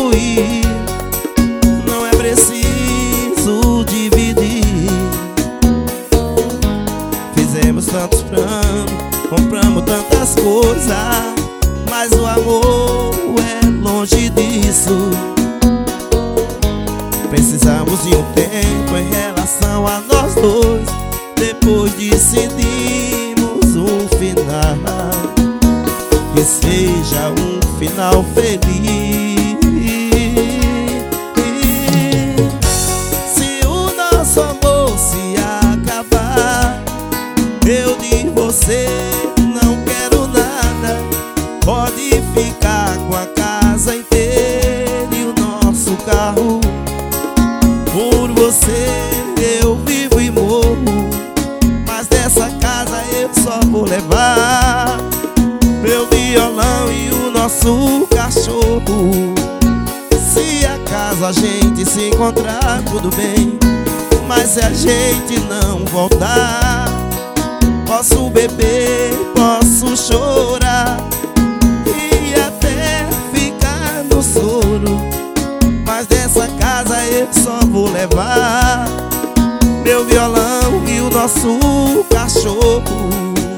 construir. Não é preciso dividir. Fizemos tantos planos, compramos tantas coisas, mas o amor é longe disso. Precisamos de um tempo em relação a nós dois. Depois decidimos um final, que seja um final feliz. Se o nosso amor se acabar, eu de você não quero nada. Pode ficar com a casa inteira e o nosso carro. Por você eu vivo e morro, mas dessa casa eu só vou levar meu violão e o nosso cachorro. Se acaso a gente se encontrar, tudo bem, mas se a gente não voltar, posso beber, posso chorar e até ficar no soro, mas dessa casa eu só vou levar meu violão e o nosso cachorro.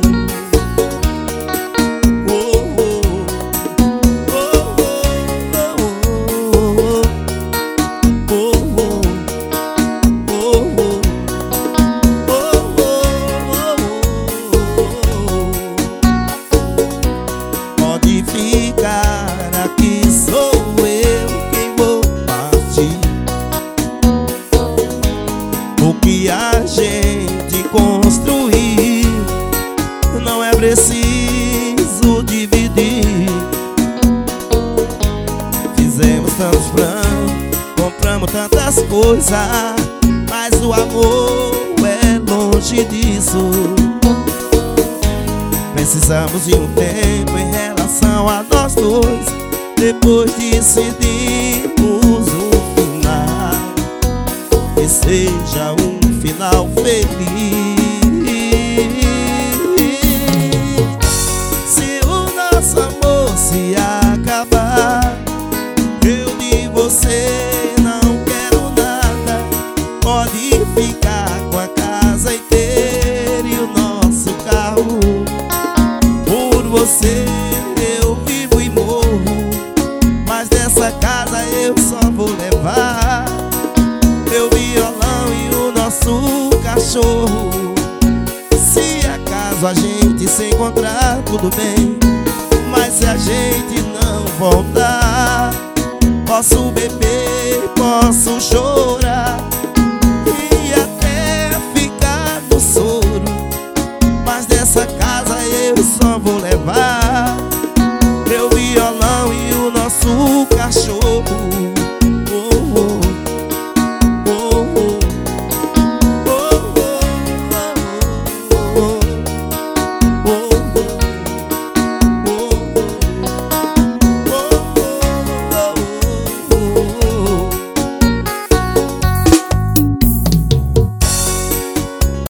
Pode ficar aqui, sou eu quem vou partir. O que a gente construiu não é preciso dividir. Fizemos tantos planos, compramos tantas coisas, mas o amor é longe disso. Precisamos de um tempo em relação a nós dois. Depois decidimos um final, que seja um final feliz. Se o nosso amor se acabar, eu de você não quero nada. Pode ficar com a casa inteira e o nosso carro. Por você eu vivo e morro, mas dessa casa eu só vou levar meu violão e o nosso cachorro. Se acaso a gente se encontrar, tudo bem, mas se a gente não voltar, posso beber, posso chorar e até ficar no soro, mas dessa casa eu só vou levar